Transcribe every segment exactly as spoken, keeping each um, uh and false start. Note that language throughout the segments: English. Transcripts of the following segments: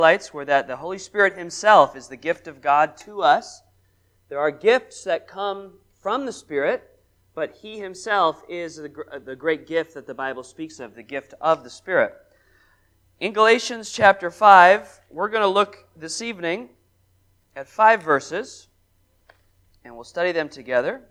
highlights were that the Holy Spirit himself is the gift of God to us. There are gifts that come from the Spirit, but he himself is the, the great gift that the Bible speaks of, the gift of the Spirit. In Galatians chapter five, we're going to look this evening at five verses, and we'll study them together.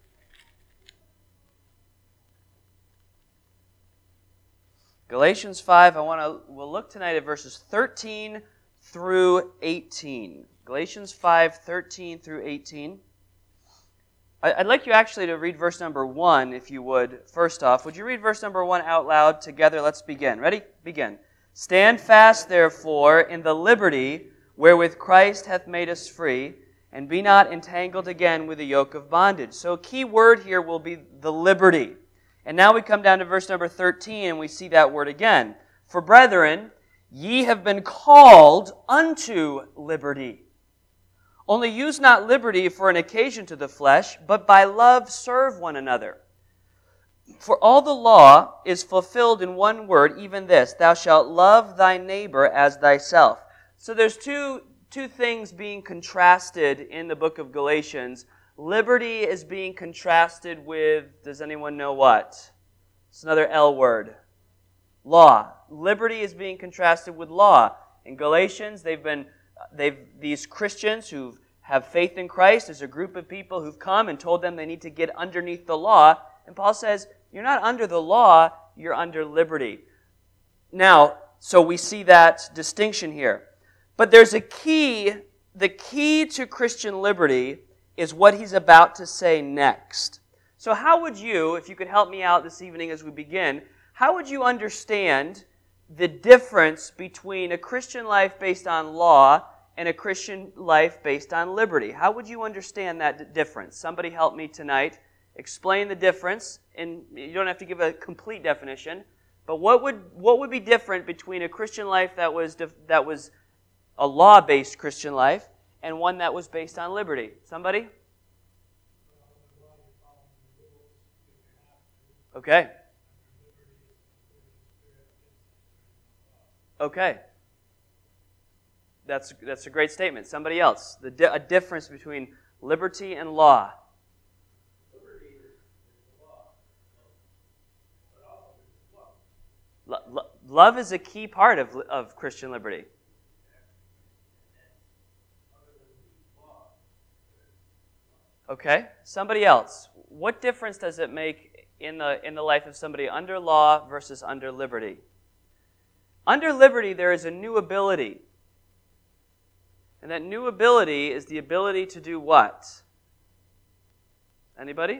Galatians five, I want to, we'll look tonight at verses thirteen through eighteen. Galatians five, thirteen through eighteen. I'd like you actually to read verse number one, if you would, first off. Would you read verse number one out loud together? Let's begin. Ready? Begin. Stand fast, therefore, in the liberty wherewith Christ hath made us free, and be not entangled again with the yoke of bondage. So a key word here will be the liberty. And now we come down to verse number thirteen, and we see that word again. For brethren, ye have been called unto liberty. Only use not liberty for an occasion to the flesh, but by love serve one another. For all the law is fulfilled in one word, even this, thou shalt love thy neighbor as thyself. So there's two, two things being contrasted in the book of Galatians. Liberty is being contrasted with, does anyone know what? It's another L word. Law. Liberty is being contrasted with law. In Galatians, they've been, they've these Christians who have faith in Christ as a group of people who've come and told them they need to get underneath the law. And Paul says, you're not under the law, you're under liberty. Now, so we see that distinction here. But there's a key, the key to Christian liberty is what he's about to say next. So how would you, if you could help me out this evening as we begin, how would you understand the difference between a Christian life based on law and a Christian life based on liberty? How would you understand that difference? Somebody help me tonight. Explain the difference, and you don't have to give a complete definition, but what would what would be different between a Christian life that was that was a law-based Christian life and one that was based on liberty? Somebody? Okay. Okay. That's that's a great statement. Somebody else. The di- a difference between liberty and law. Liberty is the law, but also it's love. Lo- lo- love is a key part of of Christian liberty. Okay. Somebody else. What difference does it make in the in the life of somebody under law versus under liberty? Under liberty, there is a new ability. And that new ability is the ability to do what? Anybody?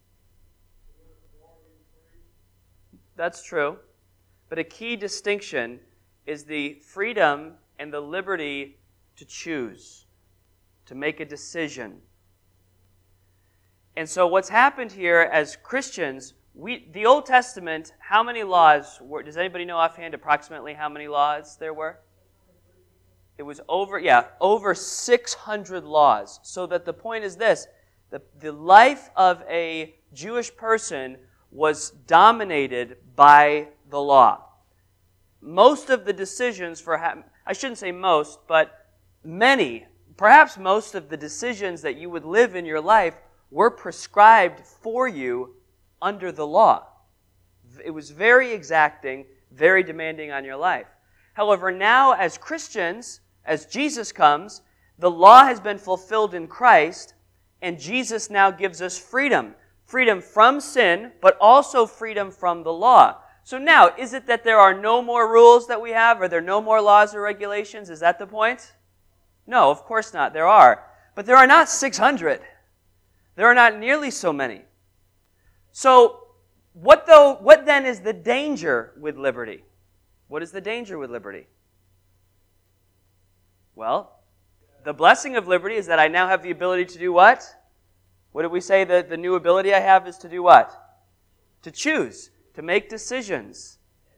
That's true. But a key distinction is the freedom and the liberty to choose, to make a decision. And so what's happened here as Christians, we the Old Testament, how many laws were, does anybody know offhand approximately how many laws there were? It was over, yeah, over six hundred laws. So that the point is this, the, the life of a Jewish person was dominated by the law. Most of the decisions for, I shouldn't say most, but many, perhaps most of the decisions that you would live in your life were prescribed for you under the law. It was very exacting, very demanding on your life. However, now as Christians, as Jesus comes, the law has been fulfilled in Christ, and Jesus now gives us freedom. Freedom from sin, but also freedom from the law. So now, is it that there are no more rules that we have? Are there no more laws or regulations? Is that the point? No, of course not. There are. But there are not six hundred. There are not nearly so many. So, what though? What then is the danger with liberty? What is the danger with liberty? Well, the blessing of liberty is that I now have the ability to do what? What did we say that the new ability I have is to do what? To choose, to make decisions.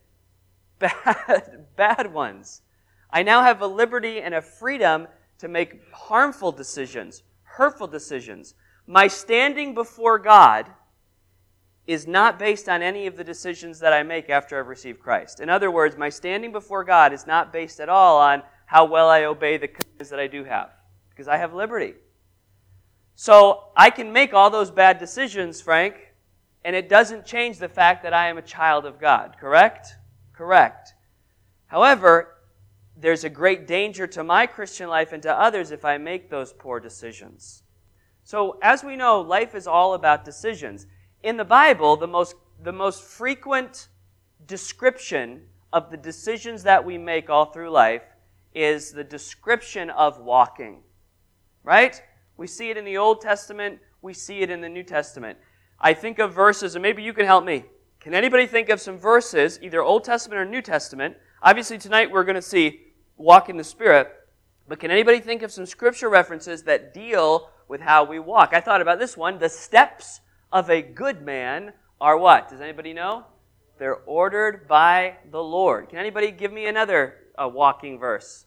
Bad, bad ones. I now have a liberty and a freedom to make harmful decisions, hurtful decisions. My standing before God is not based on any of the decisions that I make after I've received Christ. In other words, my standing before God is not based at all on how well I obey the commands that I do have, because I have liberty. So I can make all those bad decisions, Frank, and it doesn't change the fact that I am a child of God, correct? Correct. However, there's a great danger to my Christian life and to others if I make those poor decisions. So as we know, life is all about decisions. In the Bible, the most, the most frequent description of the decisions that we make all through life is the description of walking. Right? We see it in the Old Testament. We see it in the New Testament. I think of verses, and maybe you can help me. Can anybody think of some verses, either Old Testament or New Testament? Obviously, tonight we're going to see walk in the Spirit. But can anybody think of some scripture references that deal with how we walk? I thought about this one. The steps of a good man are what? Does anybody know? They're ordered by the Lord. Can anybody give me another uh, walking verse?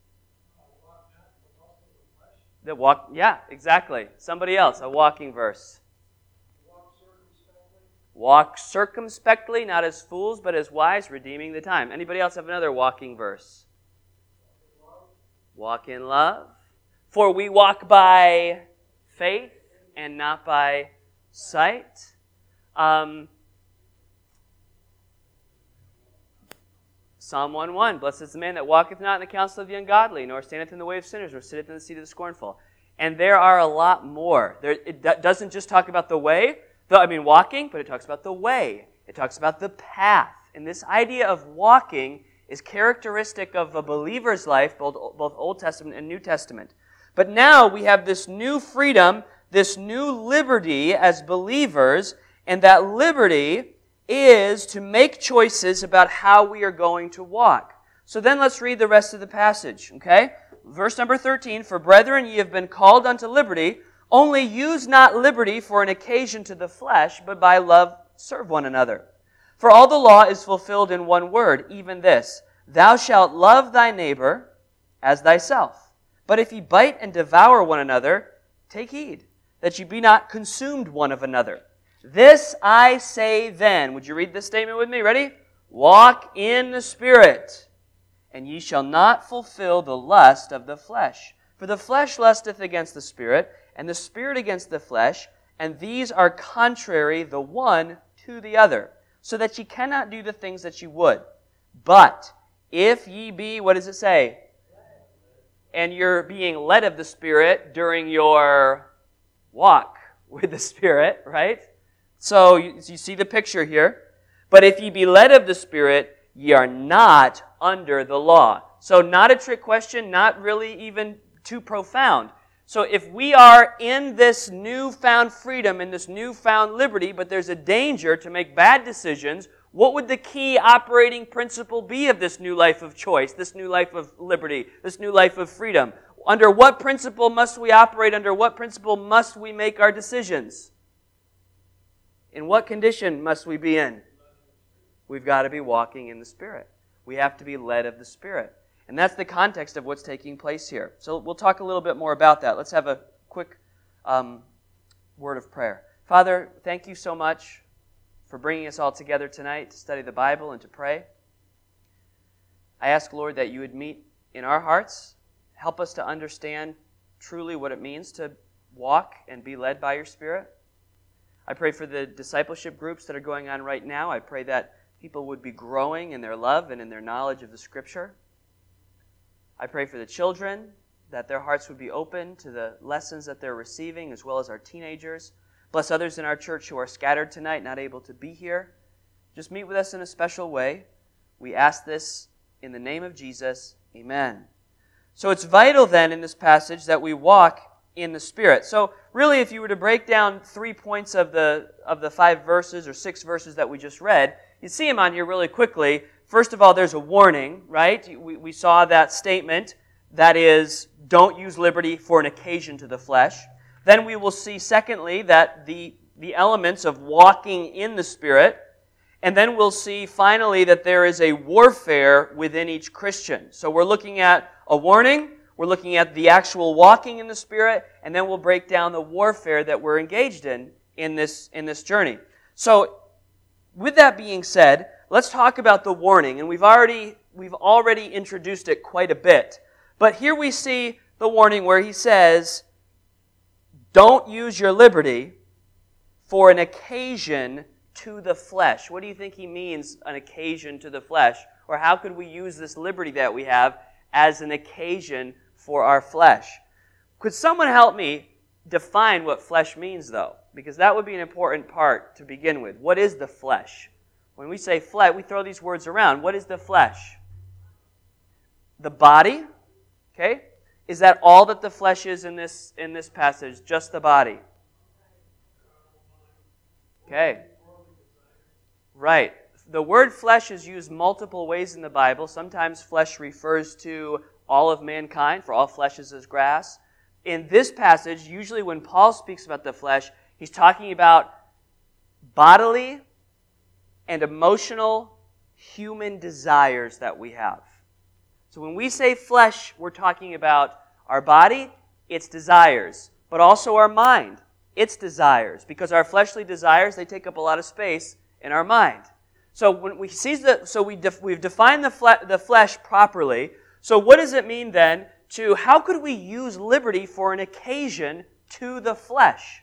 The walk, yeah, exactly. Somebody else, a walking verse. Walk circumspectly. Walk circumspectly, not as fools, but as wise, redeeming the time. Anybody else have another walking verse? Walk in love. For we walk by faith and not by sight. Um, Psalm one one, blessed is the man that walketh not in the counsel of the ungodly, nor standeth in the way of sinners, nor sitteth in the seat of the scornful. And there are a lot more. There, it do- doesn't just talk about the way, the, I mean walking, but it talks about the way. It talks about the path. And this idea of walking is characteristic of a believer's life, both, both Old Testament and New Testament. But now we have this new freedom, this new liberty as believers, and that liberty is to make choices about how we are going to walk. So then let's read the rest of the passage, okay? Verse number thirteen, For brethren, ye have been called unto liberty, only use not liberty for an occasion to the flesh, but by love serve one another. For all the law is fulfilled in one word, even this, Thou shalt love thy neighbor as thyself. But if ye bite and devour one another, take heed, that ye be not consumed one of another. This I say then. Would you read this statement with me? Ready? Walk in the Spirit, and ye shall not fulfill the lust of the flesh. For the flesh lusteth against the Spirit, and the Spirit against the flesh, and these are contrary the one to the other, so that ye cannot do the things that ye would. But if ye be, what does it say? And you're being led of the Spirit during your walk with the Spirit, right? So you, you see the picture here. But if ye be led of the Spirit, ye are not under the law. So not a trick question, not really even too profound. So if we are in this newfound freedom, in this newfound liberty, but there's a danger to make bad decisions, what would the key operating principle be of this new life of choice, this new life of liberty, this new life of freedom? Under what principle must we operate? Under what principle must we make our decisions? In what condition must we be in? We've got to be walking in the Spirit. We have to be led of the Spirit. And that's the context of what's taking place here. So we'll talk a little bit more about that. Let's have a quick um, word of prayer. Father, thank you so much for bringing us all together tonight to study the Bible and to pray. I ask, Lord, that you would meet in our hearts, help us to understand truly what it means to walk and be led by your Spirit. I pray for the discipleship groups that are going on right now. I pray that people would be growing in their love and in their knowledge of the Scripture. I pray for the children, that their hearts would be open to the lessons that they're receiving, as well as our teenagers. Bless others in our church who are scattered tonight, not able to be here. Just meet with us in a special way. We ask this in the name of Jesus. Amen. So it's vital then in this passage that we walk in the Spirit. So really, if you were to break down three points of the of the five verses or six verses that we just read, you'd see them on here really quickly. First of all, there's a warning, right? We, we saw that statement, that is, don't use liberty for an occasion to the flesh. Then we will see, secondly, that the, the elements of walking in the Spirit. And then we'll see, finally, that there is a warfare within each Christian. So we're looking at a warning, we're looking at the actual walking in the Spirit, and then we'll break down the warfare that we're engaged in in this, in this journey. So, with that being said, let's talk about the warning. And we've already, we've already introduced it quite a bit. But here we see the warning where he says, don't use your liberty for an occasion to the flesh. What do you think he means, an occasion to the flesh? Or how could we use this liberty that we have as an occasion for our flesh? Could someone help me define what flesh means, though? Because that would be an important part to begin with. What is the flesh? When we say flesh, we throw these words around. What is the flesh? The body? Okay? Is that all that the flesh is in this in this passage? Just the body? Okay. Right. The word flesh is used multiple ways in the Bible. Sometimes flesh refers to all of mankind, for all flesh is as grass. In this passage, usually when Paul speaks about the flesh, he's talking about bodily and emotional human desires that we have. So when we say flesh, we're talking about our body, its desires, but also our mind, its desires, because our fleshly desires, they take up a lot of space in our mind. So when we see the, so we def, we've defined the fle, the flesh properly. So what does it mean then to how could we use liberty for an occasion to the flesh?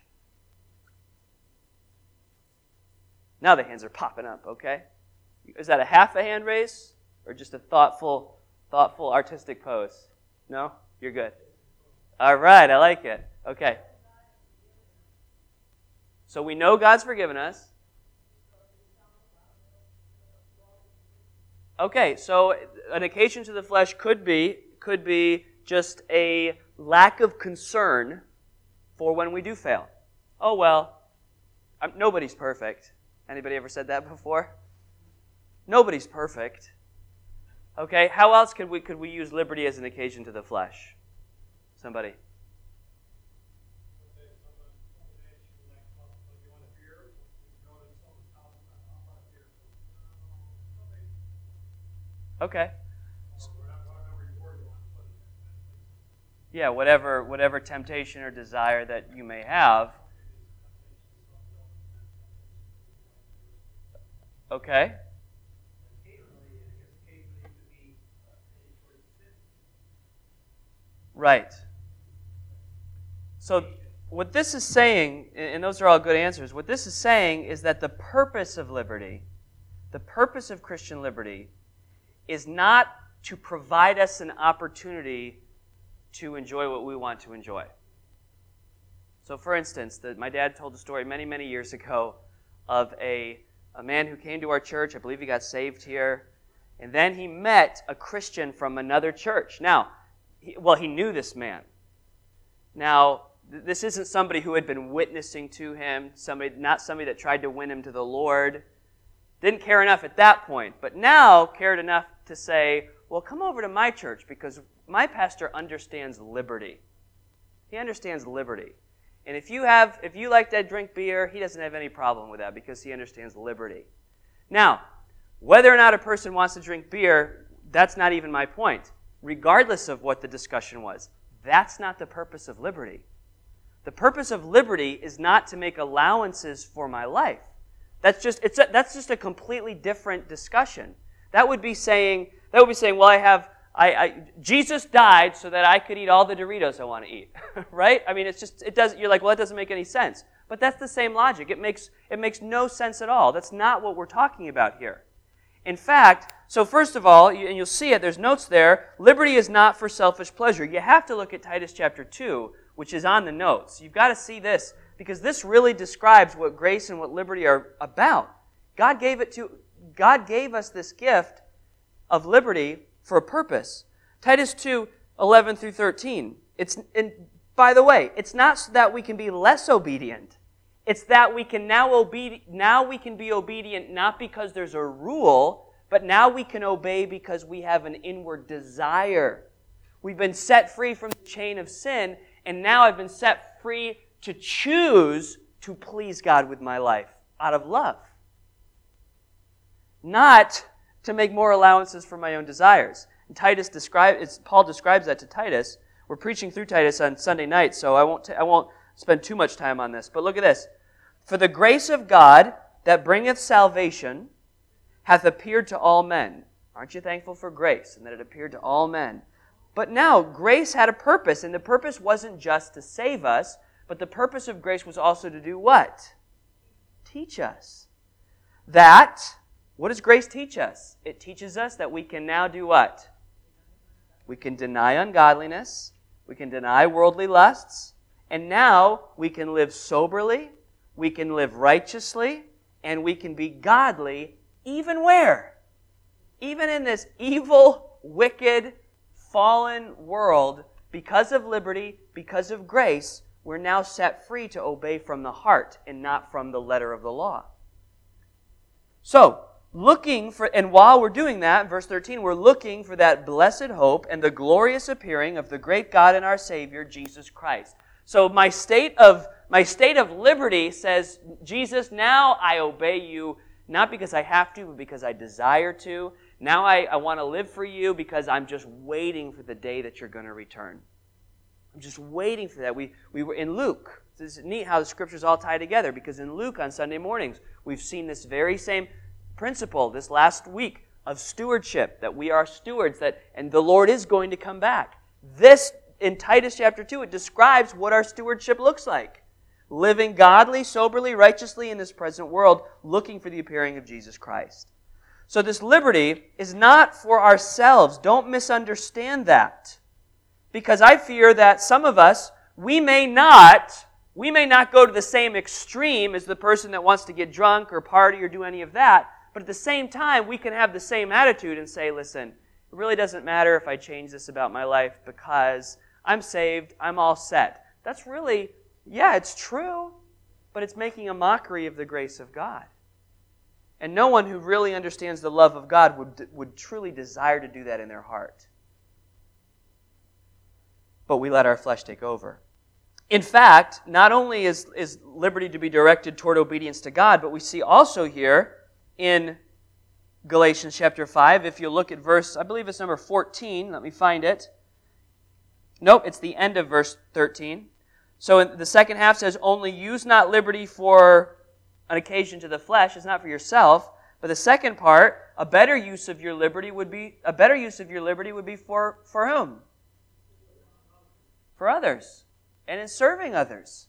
Now the hands are popping up. Okay, is that a half a hand raise or just a thoughtful, thoughtful artistic pose? No, you're good. All right, I like it. Okay. So we know God's forgiven us. Okay, so an occasion to the flesh could be could be just a lack of concern for when we do fail. Oh well, I'm, nobody's perfect. Anybody ever said that before? Nobody's perfect. Okay, how else could we could we use liberty as an occasion to the flesh? Somebody. Okay. Yeah, whatever whatever temptation or desire that you may have. Okay. Right. So what this is saying, and those are all good answers, what this is saying is that the purpose of liberty, the purpose of Christian liberty, is not to provide us an opportunity to enjoy what we want to enjoy. So for instance, the, my dad told a story many, many years ago of a, a man who came to our church. I believe he got saved here. And then he met a Christian from another church. Now, he, well, he knew this man. Now, th- this isn't somebody who had been witnessing to him, somebody, not somebody that tried to win him to the Lord. Didn't care enough at that point, but now cared enough to say, well, come over to my church because my pastor understands liberty. He understands liberty. And if you have, if you like to drink beer, he doesn't have any problem with that because he understands liberty. Now, whether or not a person wants to drink beer, that's not even my point. Regardless of what the discussion was, that's not the purpose of liberty. The purpose of liberty is not to make allowances for my life. That's just it's a, that's just a completely different discussion. That would be saying that would be saying, well, I have I, I Jesus died so that I could eat all the Doritos I want to eat, right? I mean, it's just it does. You're like, well, that doesn't make any sense. But that's the same logic. It makes it makes no sense at all. That's not what we're talking about here. In fact, so first of all, and you'll see it. There's notes there. Liberty is not for selfish pleasure. You have to look at Titus chapter two, which is on the notes. You've got to see this because this really describes what grace and what liberty are about. God gave it to God gave us this gift of liberty for a purpose. Titus two, eleven through thirteen. It's, and by the way, it's not so that we can be less obedient. It's that we can now obe- now we can be obedient not because there's a rule, but now we can obey because we have an inward desire. We've been set free from the chain of sin, and now I've been set free to choose to please God with my life out of love. Not to make more allowances for my own desires. And Titus describe, it's, Paul describes that to Titus. We're preaching through Titus on Sunday night, so I won't, t- I won't spend too much time on this. But look at this. For the grace of God that bringeth salvation hath appeared to all men. Aren't you thankful for grace and that it appeared to all men? But now, grace had a purpose, and the purpose wasn't just to save us, but the purpose of grace was also to do what? Teach us. That, what does grace teach us? It teaches us that we can now do what? We can deny ungodliness, we can deny worldly lusts, and now we can live soberly, we can live righteously, and we can be godly even where? Even in this evil, wicked, fallen world, because of liberty, because of grace, we're now set free to obey from the heart and not from the letter of the law. So, looking for, and while we're doing that, verse thirteen, we're looking for that blessed hope and the glorious appearing of the great God and our Savior, Jesus Christ. So my state of my state of liberty says, Jesus, now I obey you, not because I have to, but because I desire to. Now I, I want to live for you because I'm just waiting for the day that you're going to return. I'm just waiting for that. We, we were in Luke. This is neat how the scriptures all tie together, because in Luke on Sunday mornings, we've seen this very same principle this last week of stewardship, that we are stewards, that and the Lord is going to come back. This, in Titus chapter two, it describes what our stewardship looks like. Living godly, soberly, righteously in this present world, looking for the appearing of Jesus Christ. So this liberty is not for ourselves. Don't misunderstand that. Because I fear that some of us, we may not, we may not go to the same extreme as the person that wants to get drunk or party or do any of that, but at the same time, we can have the same attitude and say, listen, it really doesn't matter if I change this about my life because I'm saved, I'm all set. That's really, yeah, it's true, but it's making a mockery of the grace of God. And no one who really understands the love of God would, would truly desire to do that in their heart. But we let our flesh take over. In fact, not only is, is liberty to be directed toward obedience to God, but we see also here in Galatians chapter five, if you look at verse, I believe it's number fourteen, let me find it. Nope, it's the end of verse thirteen. So in the second half says, only use not liberty for an occasion to the flesh, it's not for yourself. But the second part, a better use of your liberty would be, a better use of your liberty would be for, for whom? For others. And in serving others.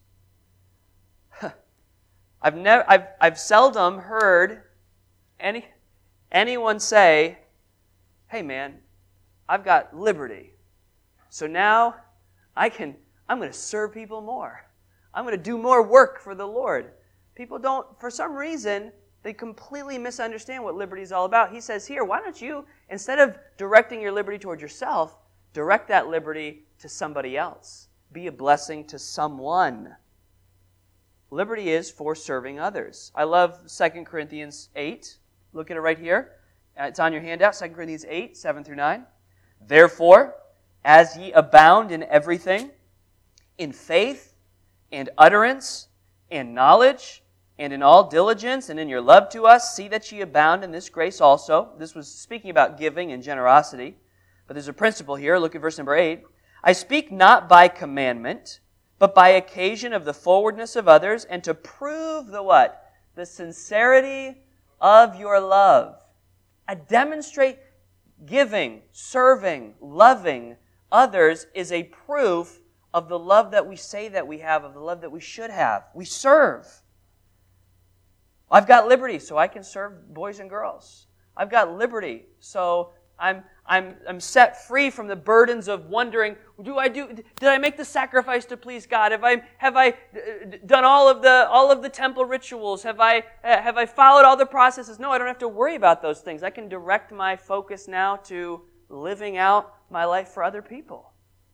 I've never, I've, I've seldom heard any, anyone say, hey man, I've got liberty. So now I can, I'm going to serve people more. I'm going to do more work for the Lord. People don't, for some reason, they completely misunderstand what liberty is all about. He says here, why don't you, instead of directing your liberty toward yourself, direct that liberty to somebody else. Be a blessing to someone. Liberty is for serving others. I love Second Corinthians eight. Look at it right here. It's on your handout, Second Corinthians eight, seven through nine. Therefore, as ye abound in everything, in faith and utterance and knowledge, and in all diligence, and in your love to us, see that ye abound in this grace also. This was speaking about giving and generosity. But there's a principle here. Look at verse number eight. I speak not by commandment, but by occasion of the forwardness of others, and to prove the what? The sincerity of your love. I demonstrate giving, serving, loving others is a proof of the love that we say that we have, of the love that we should have. We serve. I've got liberty, so I can serve boys and girls. I've got liberty, so I'm I'm I'm set free from the burdens of wondering, do I do did I make the sacrifice to please God? Have I have I done all of the all of the temple rituals? Have I have I followed all the processes? No, I don't have to worry about those things. I can direct my focus now to living out my life for other people.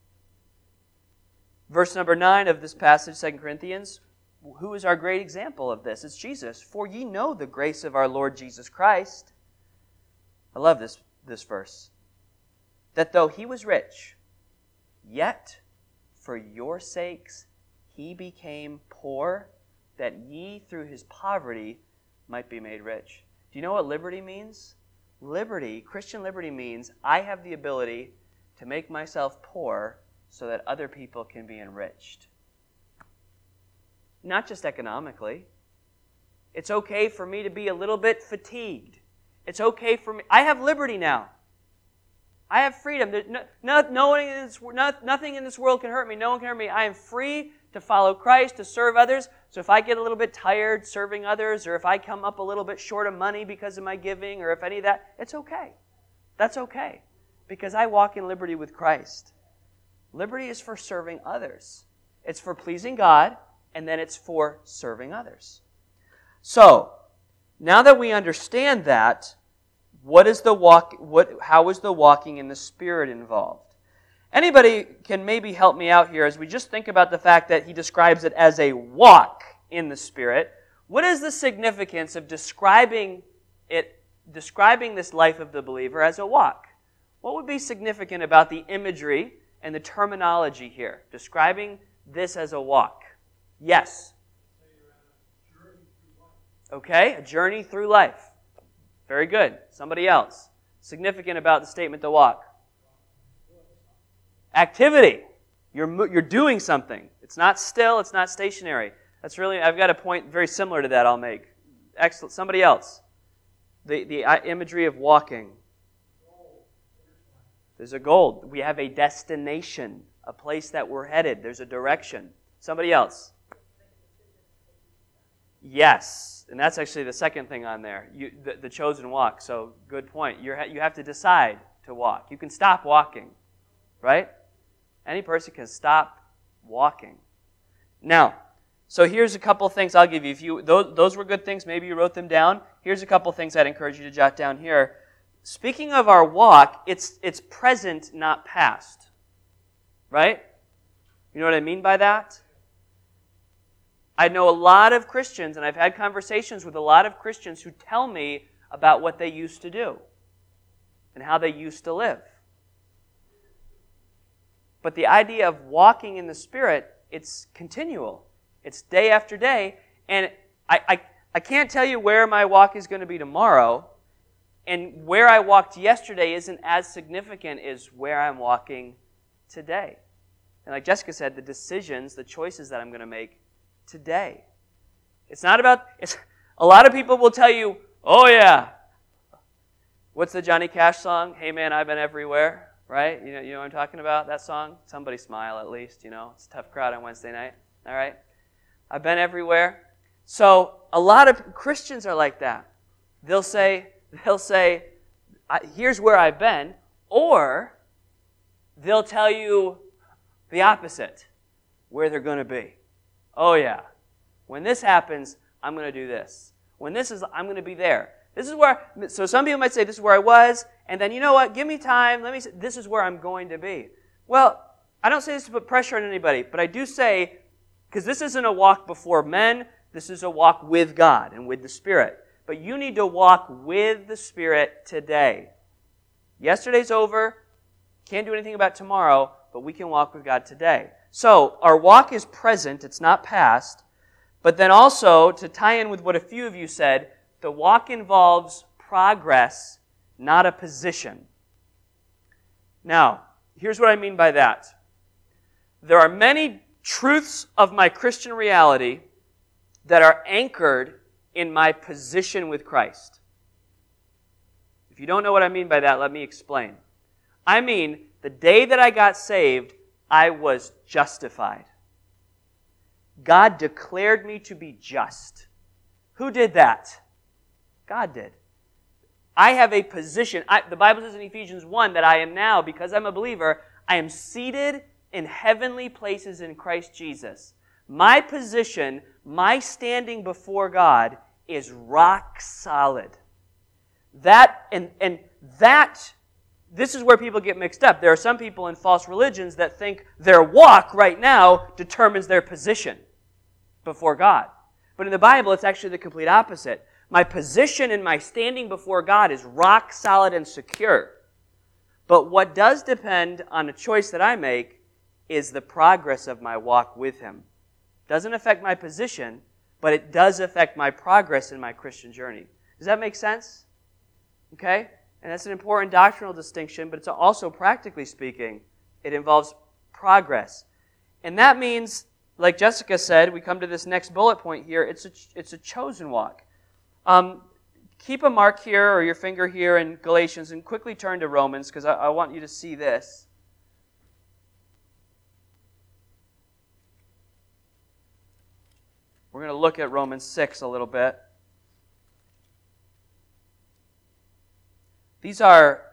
Verse number nine of this passage, Second Corinthians, who is our great example of this? It's Jesus. For ye know the grace of our Lord Jesus Christ. I love this, this verse. That though he was rich, yet for your sakes he became poor, that ye through his poverty might be made rich. Do you know what liberty means? Liberty, Christian liberty means I have the ability to make myself poor so that other people can be enriched. Not just economically. It's okay for me to be a little bit fatigued. It's okay for me. I have liberty now. I have freedom. There's no, no, no one in this, no, nothing in this world can hurt me. No one can hurt me. I am free to follow Christ, to serve others. So if I get a little bit tired serving others, or if I come up a little bit short of money because of my giving, or if any of that, it's okay. That's okay. Because I walk in liberty with Christ. Liberty is for serving others. It's for pleasing God, and then it's for serving others. So, now that we understand that, what is the walk? What? How is the walking in the Spirit involved? Anybody can maybe help me out here as we just think about the fact that he describes it as a walk in the Spirit. What is the significance of describing it, describing this life of the believer as a walk? What would be significant about the imagery and the terminology here, describing this as a walk? Yes. Okay, a journey through life. Very good. Somebody else. Significant about the statement, the walk. Activity. You're, you're doing something. It's not still, it's not stationary. That's really, I've got a point very similar to that I'll make. Excellent. Somebody else. The, the imagery of walking. There's a goal. We have a destination, a place that we're headed. There's a direction. Somebody else. Yes, and that's actually the second thing on there, you, the, the chosen walk. So, good point. You're, you have to decide to walk. You can stop walking, right? Any person can stop walking. Now, so here's a couple things I'll give you. If you those, those were good things, maybe you wrote them down. Here's a couple things I'd encourage you to jot down here. Speaking of our walk, it's it's present, not past, right? You know what I mean by that? I know a lot of Christians, and I've had conversations with a lot of Christians who tell me about what they used to do and how they used to live. But the idea of walking in the Spirit, it's continual. It's day after day, and I, I, I can't tell you where my walk is going to be tomorrow, and where I walked yesterday isn't as significant as where I'm walking today. And like Jessica said, the decisions, the choices that I'm going to make today. It's not about, it's, a lot of people will tell you, oh yeah, what's the Johnny Cash song? Hey man, I've been everywhere, right? You know, you know what I'm talking about, that song? Somebody smile at least, you know, it's a tough crowd on Wednesday night, all right? I've been everywhere. So a lot of Christians are like that. They'll say, they'll say, here's where I've been, or they'll tell you the opposite, where they're going to be. Oh yeah, when this happens, I'm going to do this. When this is, I'm going to be there. This is where, so some people might say, this is where I was, and then, you know what, give me time, let me say, this is where I'm going to be. Well, I don't say this to put pressure on anybody, but I do say, because this isn't a walk before men, this is a walk with God and with the Spirit. But you need to walk with the Spirit today. Yesterday's over, can't do anything about tomorrow, but we can walk with God today. So, our walk is present, it's not past, but then also, to tie in with what a few of you said, the walk involves progress, not a position. Now, here's what I mean by that. There are many truths of my Christian reality that are anchored in my position with Christ. If you don't know what I mean by that, let me explain. I mean, the day that I got saved, I was justified. God declared me to be just. Who did that? God did. I have a position. I, the Bible says in Ephesians one that I am now, because I'm a believer, I am seated in heavenly places in Christ Jesus. My position, my standing before God is rock solid. That, and, and that This is where people get mixed up. There are some people in false religions that think their walk right now determines their position before God. But in the Bible, it's actually the complete opposite. My position and my standing before God is rock solid and secure. But what does depend on a choice that I make is the progress of my walk with Him. It doesn't affect my position, but it does affect my progress in my Christian journey. Does that make sense? Okay? And that's an important doctrinal distinction, but it's also, practically speaking, it involves progress. And that means, like Jessica said, we come to this next bullet point here, it's a, it's a chosen walk. Um, keep a mark here or your finger here in Galatians and quickly turn to Romans because I, I want you to see this. We're going to look at Romans six a little bit. These are,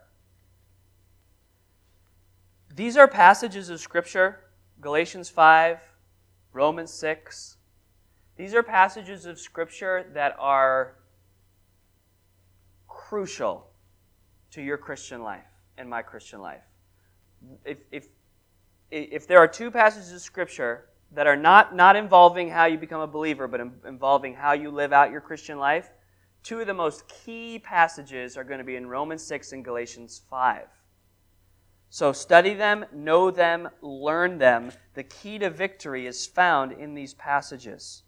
these are passages of Scripture, Galatians five, Romans six. These are passages of Scripture that are crucial to your Christian life and my Christian life. If, if, if there are two passages of Scripture that are not, not involving how you become a believer, but in, involving how you live out your Christian life, two of the most key passages are going to be in Romans six and Galatians five. So study them, know them, learn them. The key to victory is found in these passages.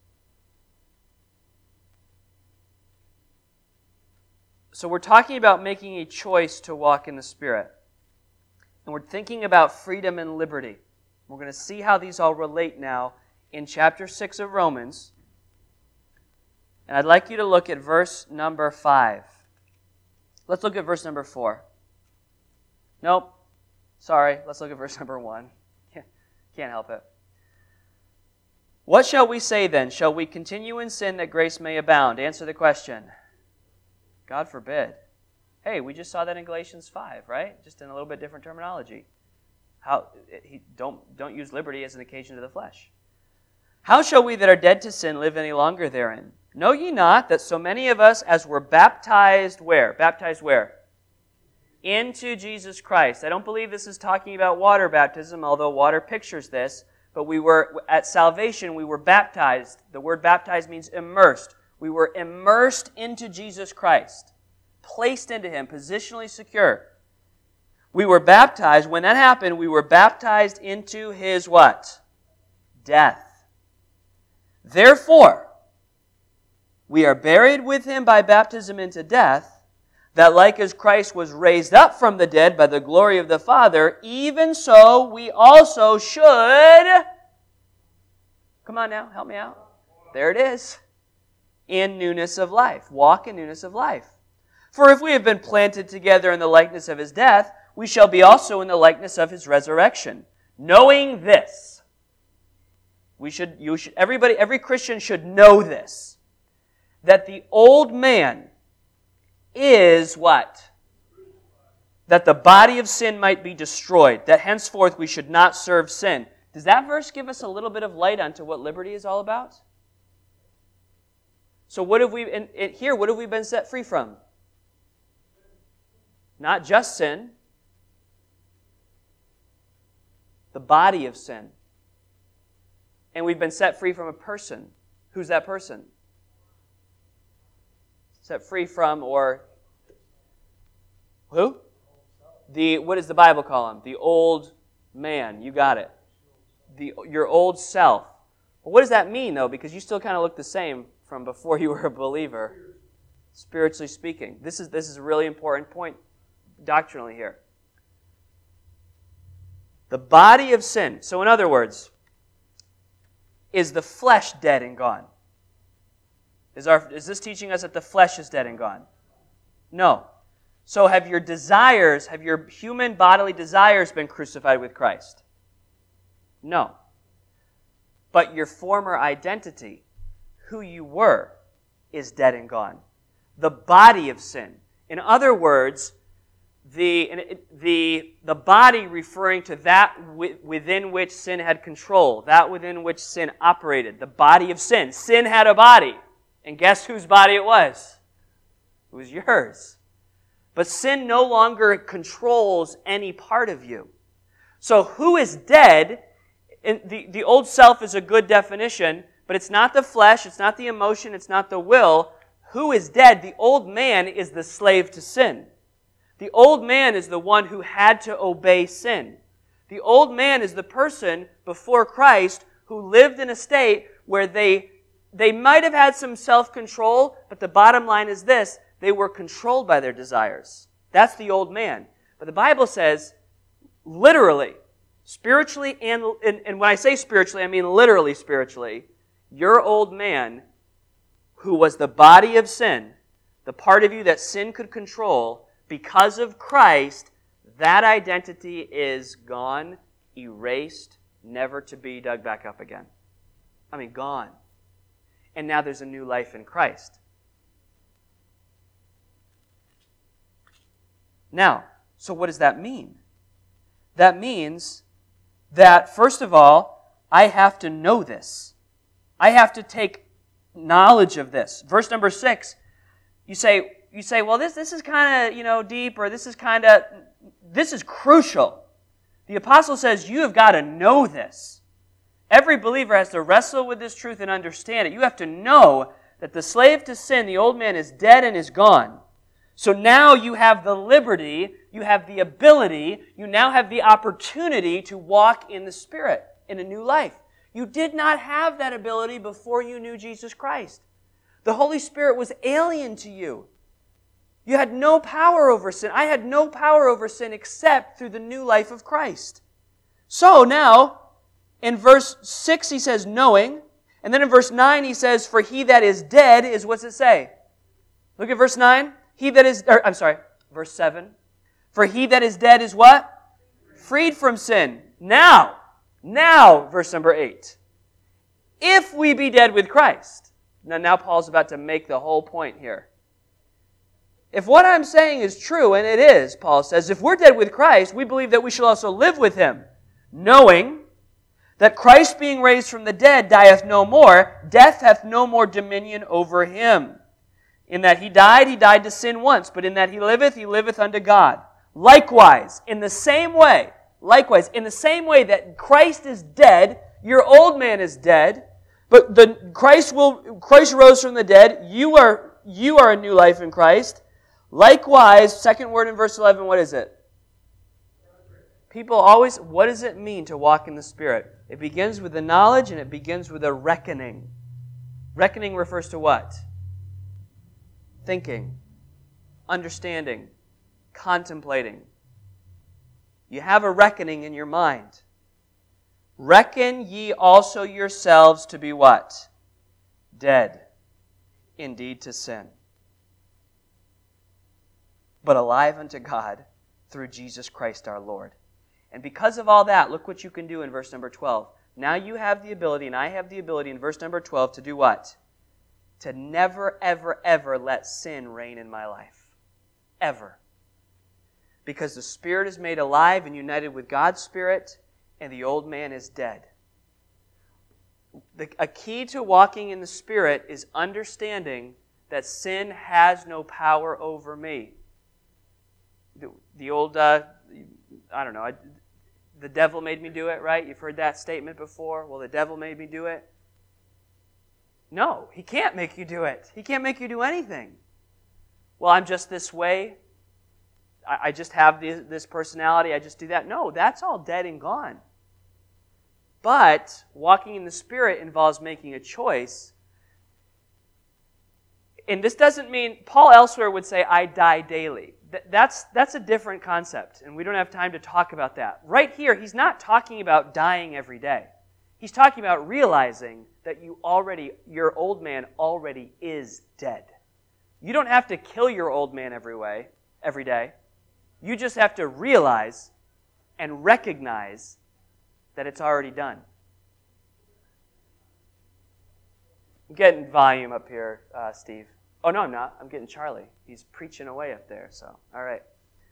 So we're talking about making a choice to walk in the Spirit. And we're thinking about freedom and liberty. We're going to see how these all relate now in chapter six of Romans. And I'd like you to look at verse number five. Let's look at verse number four. Nope. Sorry. Let's look at verse number one. Can't help it. What shall we say then? Shall we continue in sin that grace may abound? Answer the question. God forbid. Hey, we just saw that in Galatians five, right? Just in a little bit different terminology. How he, don't, don't use liberty as an occasion to the flesh. How shall we that are dead to sin live any longer therein? Know ye not that so many of us as were baptized where? Baptized where? Into Jesus Christ. I don't believe this is talking about water baptism, although water pictures this. But we were, at salvation, we were baptized. The word baptized means immersed. We were immersed into Jesus Christ. Placed into Him, positionally secure. We were baptized. When that happened, we were baptized into His what? Death. Therefore, we are buried with Him by baptism into death, that like as Christ was raised up from the dead by the glory of the Father, even so we also should... Come on now, help me out. There it is. In newness of life. Walk in newness of life. For if we have been planted together in the likeness of His death, we shall be also in the likeness of His resurrection. Knowing this, we should, you should, everybody, every Christian should know this, that the old man is what? That the body of sin might be destroyed, that henceforth we should not serve sin. Does that verse give us a little bit of light onto what liberty is all about? So what have we, in, in, here, what have we been set free from? Not just sin. The body of sin. And we've been set free from a person. Who's that person? Set free from, or who? The, what does the Bible call him? The old man. You got it. The, your old self. Well, what does that mean, though? Because you still kind of look the same from before you were a believer, spiritually speaking. This is, this is a really important point doctrinally here. The body of sin. So in other words, is the flesh dead and gone? Is, our, is this teaching us that the flesh is dead and gone? No. So have your desires, have your human bodily desires been crucified with Christ? No. But your former identity, who you were, is dead and gone. The body of sin. In other words, the, the, the body referring to that within which sin had control, that within which sin operated, the body of sin. Sin had a body. And guess whose body it was? It was yours. But sin no longer controls any part of you. So who is dead? And the, the old self is a good definition, but it's not the flesh, it's not the emotion, it's not the will. Who is dead? The old man is the slave to sin. The old man is the one who had to obey sin. The old man is the person before Christ who lived in a state where they, they might have had some self-control, but the bottom line is this: they were controlled by their desires. That's the old man. But the Bible says, literally, spiritually, and, and, and when I say spiritually, I mean literally spiritually, your old man, who was the body of sin, the part of you that sin could control, because of Christ, that identity is gone, erased, never to be dug back up again. I mean, gone. And now there's a new life in Christ. Now, so what does that mean? That means that, first of all, I have to know this. I have to take knowledge of this. Verse number six, you say, you say, well, this, this is kind of, you know, deep, or this is kind of, this is crucial. The apostle says, you have got to know this. Every believer has to wrestle with this truth and understand it. You have to know that the slave to sin, the old man, is dead and is gone. So now you have the liberty, you have the ability, you now have the opportunity to walk in the Spirit in a new life. You did not have that ability before you knew Jesus Christ. The Holy Spirit was alien to you. You had no power over sin. I had no power over sin except through the new life of Christ. So now, in verse six he says, knowing. And then in verse nine he says, for he that is dead is, what's it say? Look at verse nine. He that is, or, I'm sorry, verse seven. For he that is dead is what? Freed from sin. Now, now, verse number eight. If we be dead with Christ. Now, now Paul's about to make the whole point here. If what I'm saying is true, and it is, Paul says, if we're dead with Christ, we believe that we shall also live with Him, knowing that Christ being raised from the dead dieth no more, death hath no more dominion over Him. In that He died, He died to sin once, but in that He liveth, He liveth unto God. Likewise, in the same way, likewise, in the same way that Christ is dead, your old man is dead, but the Christ will Christ rose from the dead, you are you are a new life in Christ. Likewise, second word in verse eleven, what is it? People always, what does it mean to walk in the Spirit? It begins with the knowledge and it begins with a reckoning. Reckoning refers to what? Thinking, understanding, contemplating. You have a reckoning in your mind. Reckon ye also yourselves to be what? Dead, indeed to sin, but alive unto God through Jesus Christ our Lord. And because of all that, look what you can do in verse number twelve. Now you have the ability, and I have the ability in verse number twelve to do what? To never, ever, ever let sin reign in my life. Ever. Because the Spirit is made alive and united with God's Spirit, and the old man is dead. The, a key to walking in the Spirit is understanding that sin has no power over me. The, the old, uh, I don't know, I, the devil made me do it, right? You've heard that statement before. Well, the devil made me do it. No, he can't make you do it. He can't make you do anything. Well, I'm just this way. I, I just have this, this personality. I just do that. No, that's all dead and gone. But walking in the Spirit involves making a choice. And this doesn't mean, Paul elsewhere would say, I die daily. That's, that's a different concept, and we don't have time to talk about that. Right here, he's not talking about dying every day. He's talking about realizing that you already, your old man already is dead. You don't have to kill your old man every way, every day. You just have to realize and recognize that it's already done. I'm getting volume up here, uh, Steve. Oh, no, I'm not. I'm getting Charlie. He's preaching away up there, so, all right.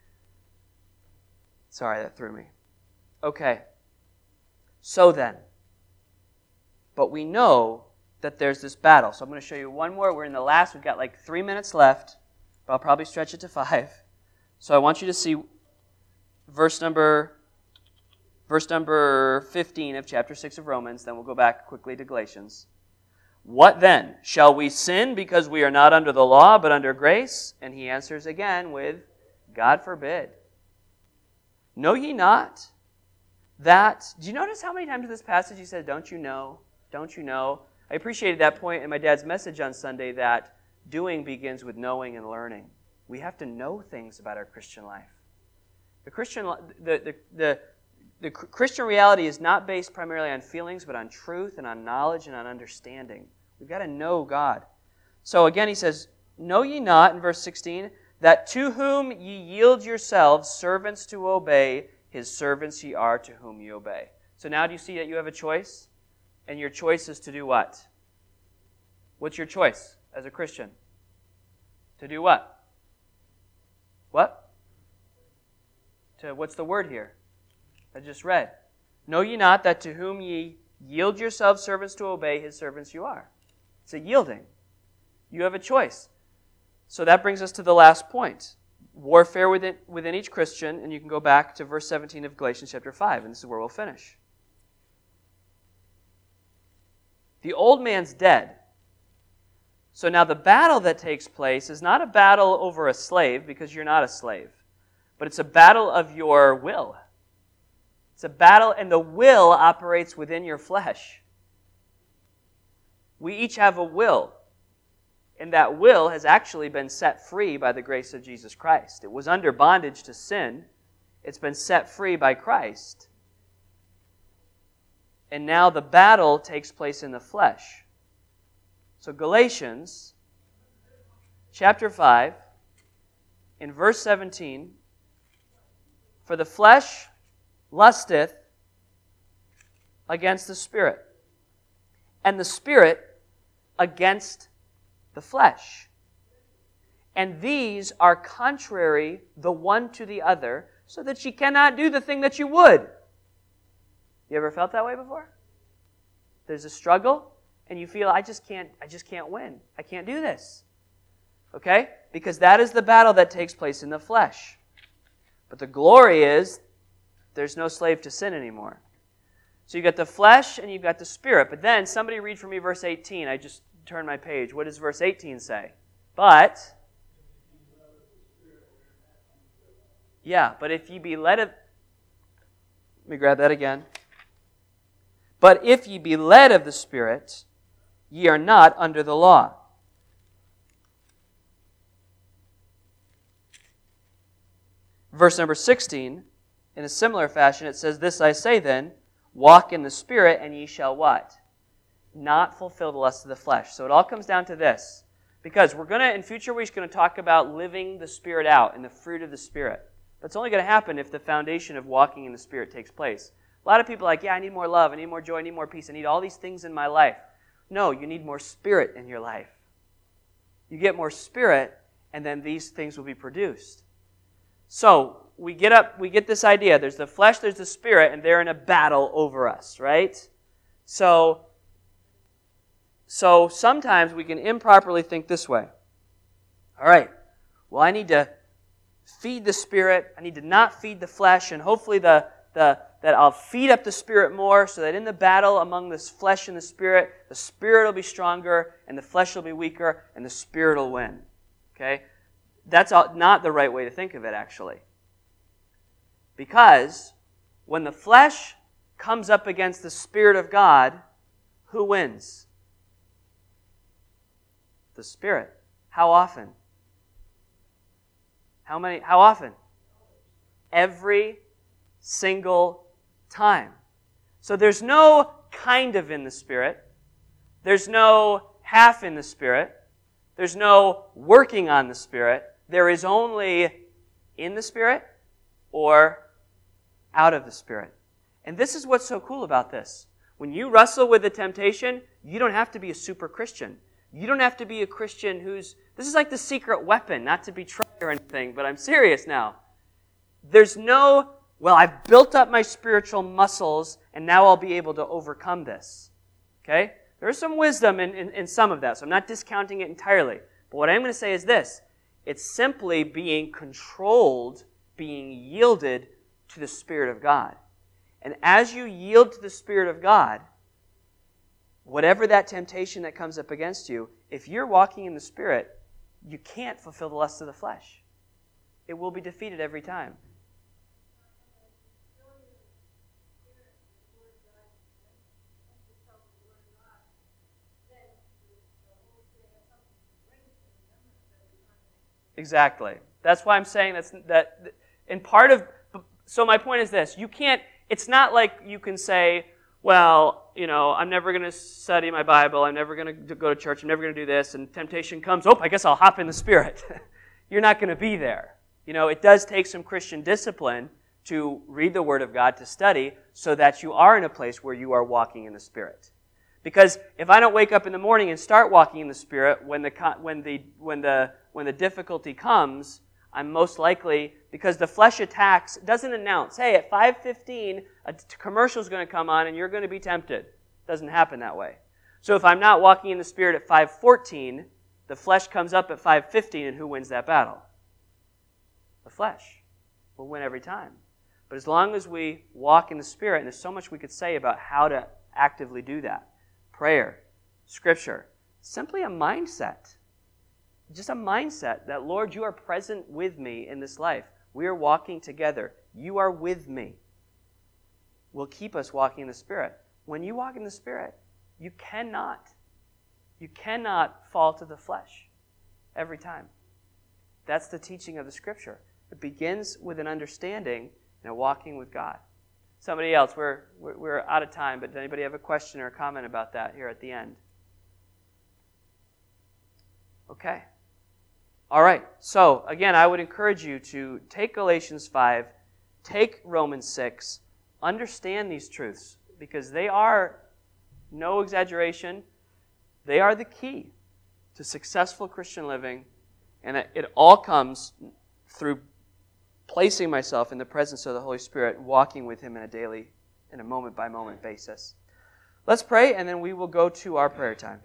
Sorry, that threw me. Okay. So then, but we know that there's this battle. So I'm going to show you one more. We're in the last. We've got like three minutes left, but I'll probably stretch it to five. So I want you to see verse number, verse number fifteen of chapter six of Romans. Then we'll go back quickly to Galatians. What then? Shall we sin because we are not under the law, but under grace? And he answers again with, God forbid. Know ye not that... Do you notice how many times in this passage he said, don't you know? Don't you know? I appreciated that point in my dad's message on Sunday that doing begins with knowing and learning. We have to know things about our Christian life. The Christian, the, the, the, the Christian reality is not based primarily on feelings, but on truth and on knowledge and on understanding. We've got to know God. So again, he says, know ye not, in verse sixteen, that to whom ye yield yourselves servants to obey, his servants ye are to whom ye obey. So now do you see that you have a choice? And your choice is to do what? What's your choice as a Christian? To do what? What? To, what's the word here? I just read. Know ye not that to whom ye yield yourselves servants to obey, his servants you are. It's a yielding. You have a choice. So that brings us to the last point. Warfare within, within each Christian, and you can go back to verse seventeen of Galatians chapter five, and this is where we'll finish. The old man's dead. So now the battle that takes place is not a battle over a slave, because you're not a slave, but it's a battle of your will. It's a battle, and the will operates within your flesh. We each have a will, and that will has actually been set free by the grace of Jesus Christ. It was under bondage to sin. It's been set free by Christ. And now the battle takes place in the flesh. So Galatians chapter five, in verse seventeen, for the flesh lusteth against the Spirit, and the Spirit against the flesh. And these are contrary the one to the other, so that ye cannot do the thing that you would. You ever felt that way before? There's a struggle, and you feel, I just can't, I just can't win. I can't do this. Okay? Because that is the battle that takes place in the flesh. But the glory is, there's no slave to sin anymore. So you've got the flesh and you've got the Spirit. But then, somebody read for me verse eighteen. I just turned my page. What does verse eighteen say? But, yeah, but if ye be led of, let me grab that again. But if ye be led of the Spirit, ye are not under the law. Verse number sixteen, in a similar fashion, it says, This I say then, walk in the Spirit, and ye shall what? Not fulfill the lust of the flesh. So it all comes down to this. Because we're going to, in future weeks, going to talk about living the Spirit out and the fruit of the Spirit. But it's only going to happen if the foundation of walking in the Spirit takes place. A lot of people are like, yeah, I need more love, I need more joy, I need more peace, I need all these things in my life. No, you need more Spirit in your life. You get more Spirit, and then these things will be produced. So, we get up, we get this idea. There's the flesh, there's the Spirit, and they're in a battle over us, right? So, so sometimes we can improperly think this way. All right, well, I need to feed the Spirit, I need to not feed the flesh, and hopefully the, the that I'll feed up the Spirit more so that in the battle among this flesh and the Spirit, the Spirit will be stronger and the flesh will be weaker and the Spirit will win. Okay? That's not the right way to think of it, actually. Because when the flesh comes up against the Spirit of God, who wins? The Spirit. How often? How many? How often? Every single time. So there's no kind of in the Spirit. There's no half in the Spirit. There's no working on the Spirit. There is only in the Spirit or out of the Spirit. And this is what's so cool about this. When you wrestle with the temptation, you don't have to be a super Christian. You don't have to be a Christian who's... This is like the secret weapon, not to be trite or anything, but I'm serious now. There's no... Well, I've built up my spiritual muscles, and now I'll be able to overcome this. Okay? There is some wisdom in, in, in some of that, so I'm not discounting it entirely. But what I'm going to say is this. It's simply being controlled, being yielded to the Spirit of God. And as you yield to the Spirit of God, whatever that temptation that comes up against you, if you're walking in the Spirit, you can't fulfill the lust of the flesh. It will be defeated every time. Exactly. That's why I'm saying that's that. And part of, so my point is this: you can't. It's not like you can say, well, you know, I'm never going to study my Bible, I'm never going to go to church, I'm never going to do this, and temptation comes, oh, I guess I'll hop in the Spirit. You're not going to be there. You know, it does take some Christian discipline to read the Word of God, to study, so that you are in a place where you are walking in the Spirit. Because if I don't wake up in the morning and start walking in the Spirit, when the when the when the when the difficulty comes, I'm most likely, because the flesh attacks, doesn't announce, hey, at five fifteen, a commercial is going to come on and you're going to be tempted. It doesn't happen that way. So if I'm not walking in the Spirit at five fourteen, the flesh comes up at five fifteen, and who wins that battle? The flesh will win every time. But as long as we walk in the Spirit, and there's so much we could say about how to actively do that. Prayer, Scripture, simply a mindset. Just a mindset that, Lord, you are present with me in this life. We are walking together. You are with me. Will keep us walking in the Spirit. When you walk in the Spirit, you cannot, you cannot fall to the flesh every time. That's the teaching of the Scripture. It begins with an understanding and a walking with God. Somebody else, we're, we're we're out of time, but does anybody have a question or a comment about that here at the end? Okay. All right. So, again, I would encourage you to take Galatians five, take Romans six, understand these truths, because they are, no exaggeration, they are the key to successful Christian living, and it, it all comes through placing myself in the presence of the Holy Spirit, walking with Him in a daily, in a moment-by-moment basis. Let's pray, and then we will go to our prayer time.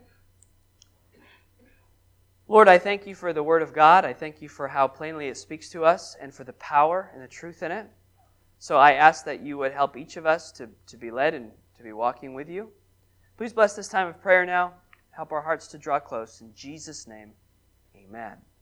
Lord, I thank you for the Word of God. I thank you for how plainly it speaks to us and for the power and the truth in it. So I ask that you would help each of us to, to be led and to be walking with you. Please bless this time of prayer now. Help our hearts to draw close. In Jesus' name, amen.